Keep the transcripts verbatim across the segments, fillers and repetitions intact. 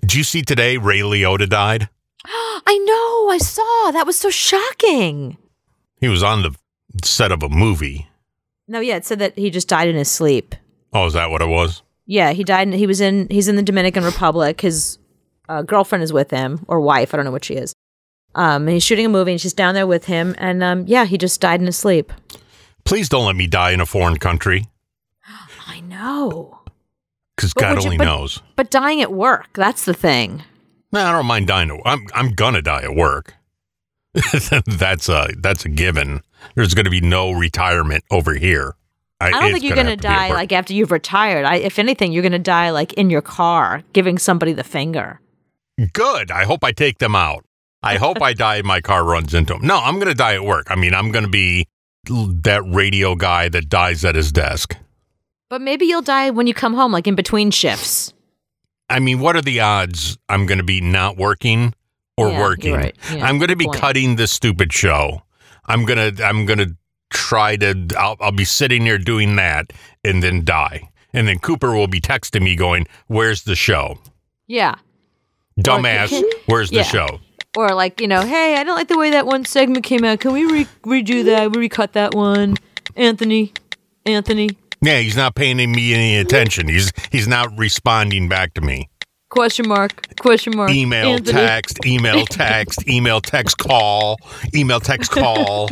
Did you see today Ray Liotta died? I know. I saw. That was so shocking. He was on the set of a movie. No, yeah, it said that he just died in his sleep. Oh, is that what it was? Yeah, he died. In, he was in. He's in the Dominican Republic. His uh, girlfriend is with him, or wife. I don't know what she is. Um, and he's shooting a movie, and she's down there with him. And um, yeah, he just died in his sleep. Please don't let me die in a foreign country. I know. Because God only you, but, knows. But dying at work—that's the thing. No, I don't mind dying. At, I'm I'm gonna die at work. that's a that's a given. There's going to be no retirement over here. I, I don't think you're going to die like after you've retired. I, if anything, you're going to die like in your car, giving somebody the finger. Good. I hope I take them out. I hope I die and my car runs into them. No, I'm going to die at work. I mean, I'm going to be that radio guy that dies at his desk. But maybe you'll die when you come home, like in between shifts. I mean, what are the odds I'm going to be not working or yeah, working? You're right. Yeah, I'm going to be point. cutting this stupid show. I'm going to, I'm going to try to, I'll, I'll be sitting here doing that and then die. And then Cooper will be texting me going, where's the show? Yeah. Dumbass, or, where's the yeah. show? Or like, you know, hey, I don't like the way that one segment came out. Can we re- redo that? Recut that one? Anthony, Anthony. Yeah, he's not paying me any attention. He's he's not responding back to me. Question mark, question mark. Email, Anthony. text, email, text, email, text, call, email, text, call.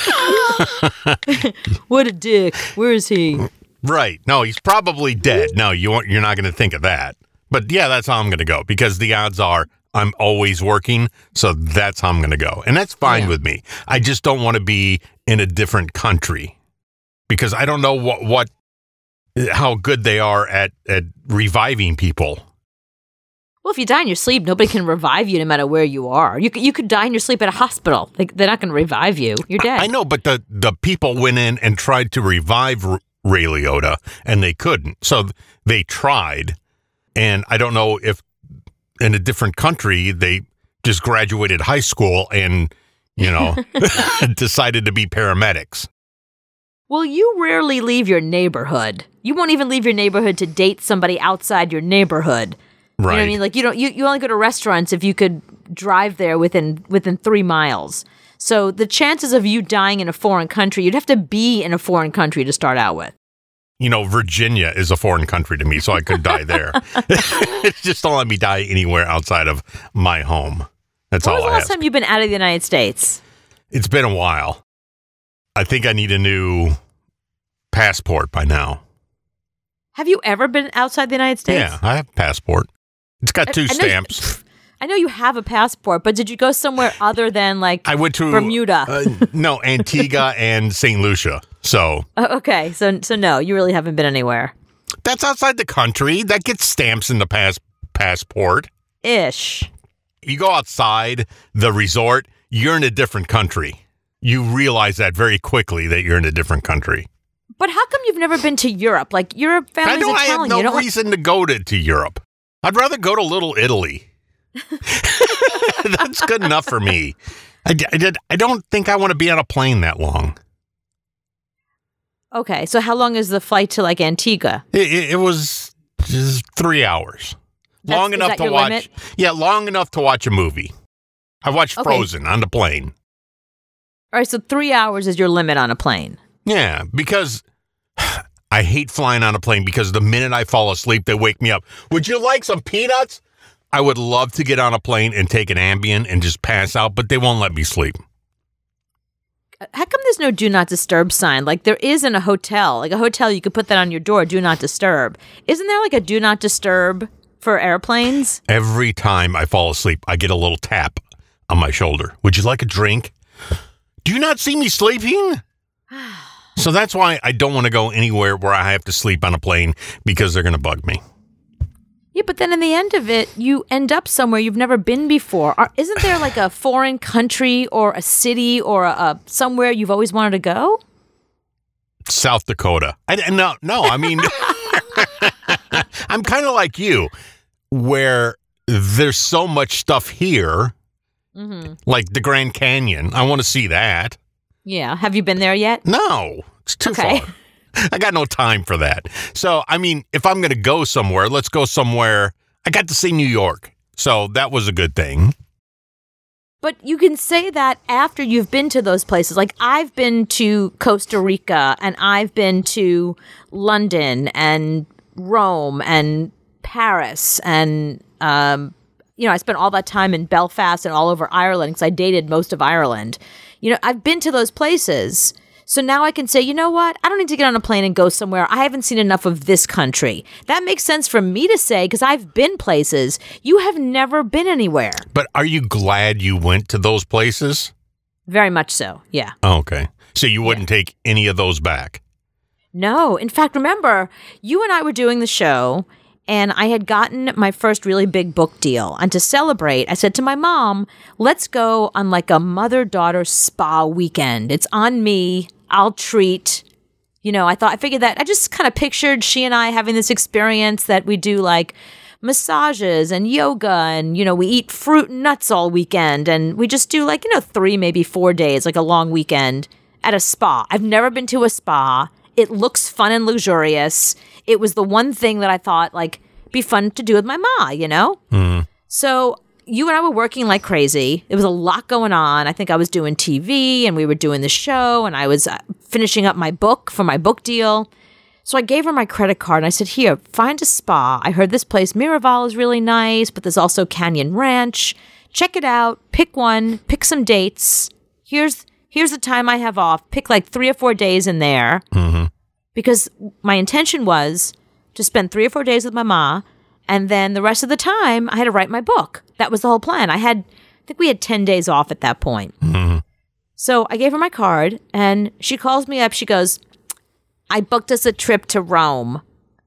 What a dick. Where is he? Right. No, he's probably dead. No, you won't, you're not going to think of that. But yeah, that's how I'm going to go because the odds are I'm always working. So that's how I'm going to go. And that's fine yeah. with me. I just don't want to be in a different country because I don't know what, what how good they are at, at reviving people. Well, if you die in your sleep, nobody can revive you no matter where you are. You could, you could die in your sleep at a hospital. Like, they're not going to revive you. You're dead. I, I know, but the, the people went in and tried to revive R- Ray Liotta, and they couldn't. So they tried, and I don't know if in a different country they just graduated high school and, you know, decided to be paramedics. Well, you rarely leave your neighborhood. You won't even leave your neighborhood to date somebody outside your neighborhood. Right. You know what I mean? Like you don't you, you only go to restaurants if you could drive there within within three miles. So the chances of you dying in a foreign country, you'd have to be in a foreign country to start out with. You know, Virginia is a foreign country to me, so I could die there. It's just don't let me die anywhere outside of my home. That's when all was the I last ask. time you've been out of the United States? It's been a while. I think I need a new passport by now. Have you ever been outside the United States? Yeah, I have a passport. It's got two I, I stamps. Know, I know you have a passport, but did you go somewhere other than like I went to Bermuda? uh, no, Antigua and Saint Lucia. So oh, okay, so so no, you really haven't been anywhere. That's outside the country. That gets stamps in the pass passport. Ish. You go outside the resort, you're in a different country. You realize that very quickly that you're in a different country. But how come you've never been to Europe? Like, Europe family's I don't. Italian. I have no you don't reason to go to, to Europe. I'd rather go to Little Italy. That's good enough for me. I, I, did, I don't think I want to be on a plane that long. Okay, so how long is the flight to like Antigua? It, it, it was just three hours. That's, long enough to watch. Limit? Yeah, long enough to watch a movie. I watched okay. Frozen on the plane. All right, so three hours is your limit on a plane. Yeah, because I hate flying on a plane because the minute I fall asleep, they wake me up. Would you like some peanuts? I would love to get on a plane and take an Ambien and just pass out, but they won't let me sleep. How come there's no do not disturb sign? Like there is in a hotel. Like a hotel, you could put that on your door, do not disturb. Isn't there like a do not disturb for airplanes? Every time I fall asleep, I get a little tap on my shoulder. Would you like a drink? Do you not see me sleeping? So that's why I don't want to go anywhere where I have to sleep on a plane because they're going to bug me. Yeah, but then in the end of it, you end up somewhere you've never been before. Are, isn't there like a foreign country or a city or a, a somewhere you've always wanted to go? South Dakota. I, no, no, I mean, I'm kind of like you, where there's so much stuff here, mm-hmm. like the Grand Canyon. I want to see that. Yeah. Have you been there yet? No, it's too okay. far. I got no time for that. So, I mean, if I'm going to go somewhere, let's go somewhere. I got to see New York. So that was a good thing. But you can say that after you've been to those places. Like, I've been to Costa Rica, and I've been to London and Rome and Paris. And, um, you know, I spent all that time in Belfast and all over Ireland because I dated most of Ireland. You know, I've been to those places. So now I can say, you know what? I don't need to get on a plane and go somewhere. I haven't seen enough of this country. That makes sense for me to say because I've been places. You have never been anywhere. But are you glad you went to those places? Very much so, yeah. Oh, okay. So you wouldn't yeah. take any of those back? No. In fact, remember, you and I were doing the show, and I had gotten my first really big book deal. And to celebrate, I said to my mom, let's go on like a mother-daughter spa weekend. It's on me. I'll treat. You know, I thought, I figured that, I just kind of pictured she and I having this experience that we do like massages and yoga and, you know, we eat fruit and nuts all weekend. And we just do like, you know, three, maybe four days, like a long weekend at a spa. I've never been to a spa. It looks fun and luxurious. It was the one thing that I thought, like, be fun to do with my ma, you know? Mm. So you and I were working like crazy. There was a lot going on. I think I was doing T V, and we were doing the show, and I was uh, finishing up my book for my book deal. So I gave her my credit card, and I said, here, find a spa. I heard this place, Miraval, is really nice, but there's also Canyon Ranch. Check it out. Pick one. Pick some dates. Here's here's the time I have off. Pick like three or four days in there. Mm-hmm. Because my intention was to spend three or four days with my ma, and then the rest of the time, I had to write my book. That was the whole plan. I had, I think we had ten days off at that point. Mm-hmm. So I gave her my card, and she calls me up. She goes, I booked us a trip to Rome.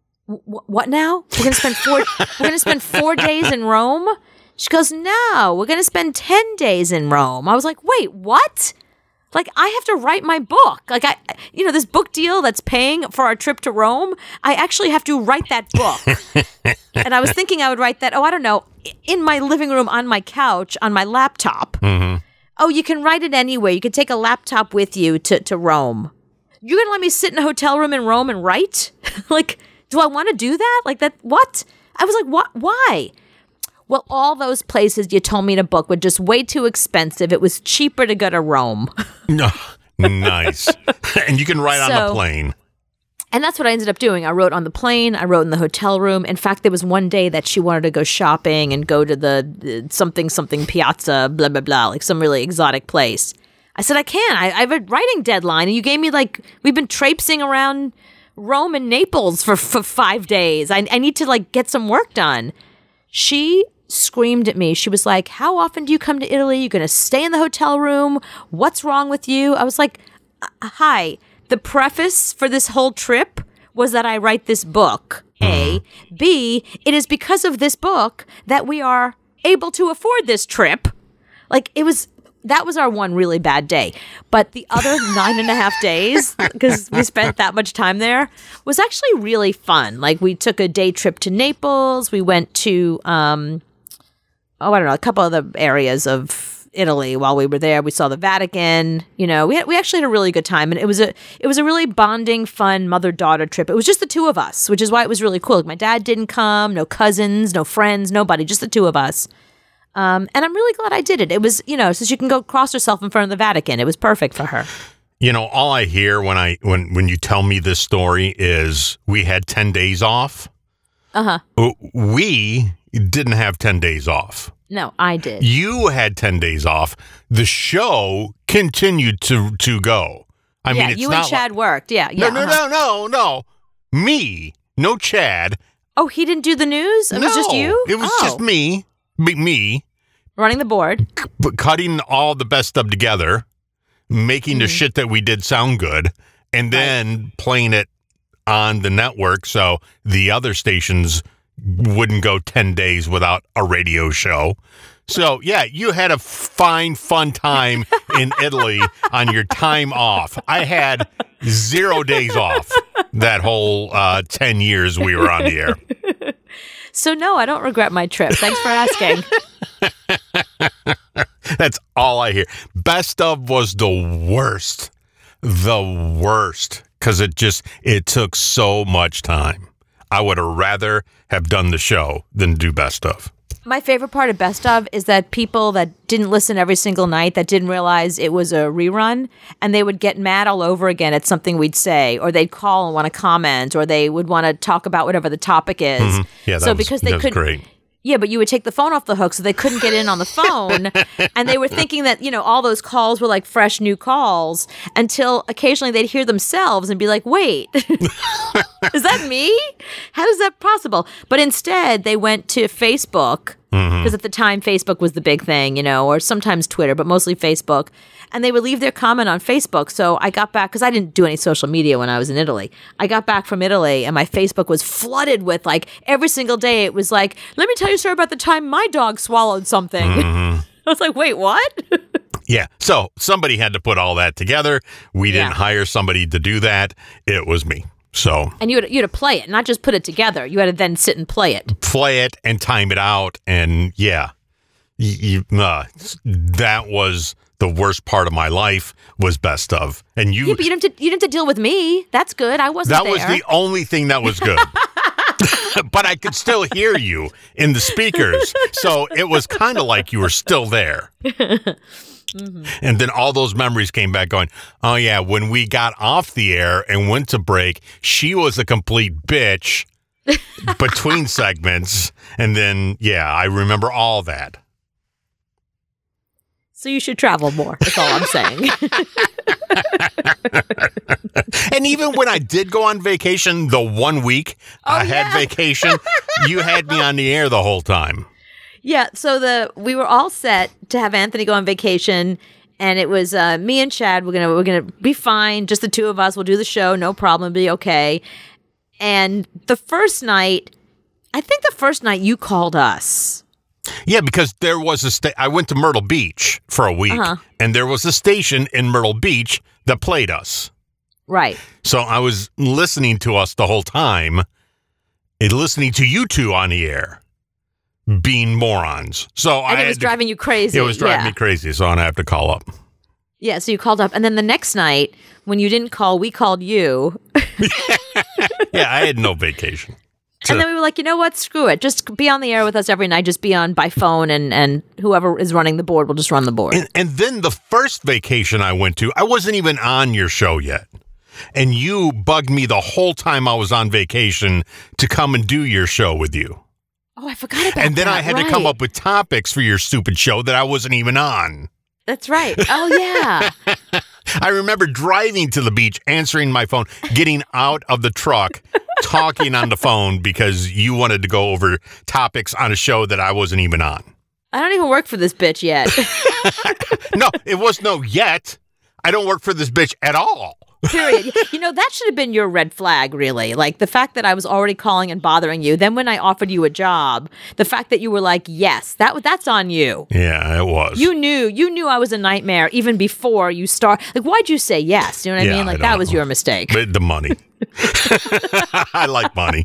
W- what now? We're going to spend four, we're going to spend four days in Rome? She goes, no, we're going to spend ten days in Rome. I was like, wait, what? Like, I have to write my book. Like, I, you know, this book deal that's paying for our trip to Rome, I actually have to write that book. And I was thinking I would write that, oh, I don't know, in my living room, on my couch, on my laptop. Mm-hmm. Oh, you can write it anywhere. You can take a laptop with you to, to Rome. You're going to let me sit in a hotel room in Rome and write? Like, do I want to do that? Like, that, what? I was like, what? Why? Well, all those places you told me to book were just way too expensive. It was cheaper to go to Rome. No, nice. And you can write so, on the plane. And that's what I ended up doing. I wrote on the plane. I wrote in the hotel room. In fact, there was one day that she wanted to go shopping and go to the, the something, something piazza, blah, blah, blah, like some really exotic place. I said, I can't. I, I have a writing deadline. And you gave me like, we've been traipsing around Rome and Naples for, for five days. I, I need to like get some work done. She screamed at me. She was like, how often do you come to Italy? You're going to stay in the hotel room? What's wrong with you? I was like, hi, the preface for this whole trip was that I write this book, A. B, it is because of this book that we are able to afford this trip. Like, it was, that was our one really bad day. But the other nine and a half days, because we spent that much time there, was actually really fun. Like, we took a day trip to Naples. We went to, um, oh, I don't know, a couple other areas of Italy while we were there. We saw the Vatican. You know, we had, we actually had a really good time, and it was a it was a really bonding, fun mother-daughter trip. It was just the two of us, which is why it was really cool. Like, my dad didn't come, no cousins, no friends, nobody, just the two of us. Um, and I'm really glad I did it. It was, you know, so she can go cross herself in front of the Vatican. It was perfect for her. You know, all I hear when I when when you tell me this story is we had ten days off. Uh-huh. We didn't have ten days off. No, I did. You had ten days off. The show continued to to go. I yeah, mean, it's you not and Chad like, worked. Yeah, yeah. No, no, uh-huh. no, no, no. Me, no Chad. Oh, he didn't do the news? It no, was just you? It was oh. just me. Me, me. Running the board. C- cutting all the best stuff together, making mm. the shit that we did sound good, and then right. playing it on the network so the other stations wouldn't go ten days without a radio show. So, yeah, you had a fine, fun time in Italy on your time off. I had zero days off that whole uh, ten years we were on the air. So, no, I don't regret my trip. Thanks for asking. That's all I hear. Best of was the worst. The worst. Because it just, it took so much time. I would have rather have done the show than do best of. My favorite part of Best Of is that people that didn't listen every single night, that didn't realize it was a rerun, and they would get mad all over again at something we'd say, or they'd call and want to comment, or they would want to talk about whatever the topic is. Mm-hmm. Yeah, that so was, because they that was couldn't, great. Yeah, but you would take the phone off the hook so they couldn't get in on the phone. And they were thinking that, you know, all those calls were like fresh new calls until occasionally they'd hear themselves and be like, wait, is that me? How is that possible? But instead, they went to Facebook, because mm-hmm. at the time, Facebook was the big thing, you know, or sometimes Twitter, but mostly Facebook. And they would leave their comment on Facebook. So I got back, because I didn't do any social media when I was in Italy. I got back from Italy and my Facebook was flooded with, like, every single day it was like, let me tell you a story about the time my dog swallowed something. Mm-hmm. I was like, wait, what? Yeah. So somebody had to put all that together. We didn't yeah. hire somebody to do that. It was me. So And you had, you had to play it, not just put it together. You had to then sit and play it. Play it and time it out. And yeah, you, you, uh, that was... the worst part of my life was Best Of. And you... Yeah, but you didn't, have to, you didn't have to deal with me. That's good. I wasn't that there. That was the only thing that was good. But I could still hear you in the speakers. So it was kind of like you were still there. Mm-hmm. And then all those memories came back going, oh, yeah, when we got off the air and went to break, she was a complete bitch between segments. And then, yeah, I remember all that. So you should travel more. That's all I'm saying. And even when I did go on vacation, the one week oh, I yeah. had vacation, you had me on the air the whole time. Yeah. So the we were all set to have Anthony go on vacation, and it was uh, me and Chad. We're gonna we're gonna be fine. Just the two of us. We'll do the show. No problem. Be okay. And the first night, I think the first night you called us. Yeah, because there was a sta- I went to Myrtle Beach for a week, uh-huh. and there was a station in Myrtle Beach that played us. Right. So I was listening to us the whole time, and listening to you two on the air, being morons. So and I it was had driving to, you crazy. It was driving yeah. me crazy, so I have to call up. Yeah, so you called up, and then the next night, when you didn't call, we called you. Yeah, I had no vacation. And then we were like, you know what? Screw it. Just be on the air with us every night. Just be on by phone, and, and whoever is running the board will just run the board. And, and then the first vacation I went to, I wasn't even on your show yet. And you bugged me the whole time I was on vacation to come and do your show with you. Oh, I forgot about that. And then that, I had right. to come up with topics for your stupid show that I wasn't even on. That's right. Oh, yeah. I remember driving to the beach, answering my phone, getting out of the truck, talking on the phone because you wanted to go over topics on a show that I wasn't even on. I don't even work for this bitch yet. No, it was no yet. I don't work for this bitch at all. Period. You know, that should have been your red flag, really. Like the fact that I was already calling and bothering you. Then when I offered you a job, the fact that you were like, yes, that that's on you. Yeah, it was. You knew, you knew I was a nightmare even before you start. Like, why'd you say yes? You know what yeah, I mean? Like, I that know. was your mistake. But the money. I like money.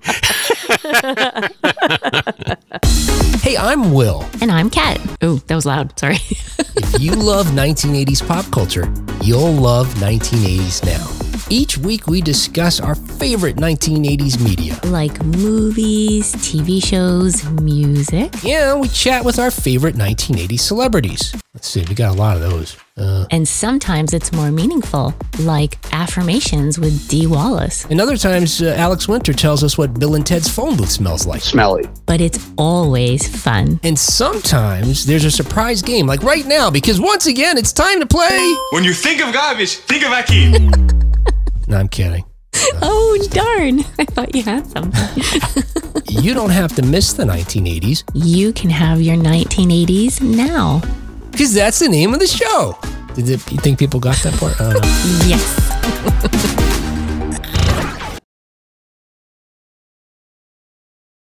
Hey, I'm Will. And I'm Kat. Oh, that was loud. Sorry. If you love nineteen eighties pop culture, you'll love nineteen eighties Now. Each week, we discuss our favorite nineteen eighties media. Like movies, T V shows, music. Yeah, we chat with our favorite nineteen eighties celebrities. Let's see, we got a lot of those. Uh, and sometimes it's more meaningful, like Affirmations with Dee Wallace. And other times, uh, Alex Winter tells us what Bill and Ted's phone booth smells like. Smelly. But it's always fun. And sometimes there's a surprise game, like right now, because once again, it's time to play... When you think of garbage, think of Akeem. No, I'm kidding. Uh, oh, darn. I thought you had something. You don't have to miss the nineteen eighties. You can have your nineteen eighties now. Because that's the name of the show. Did it, you think people got that part? I don't know. Yes.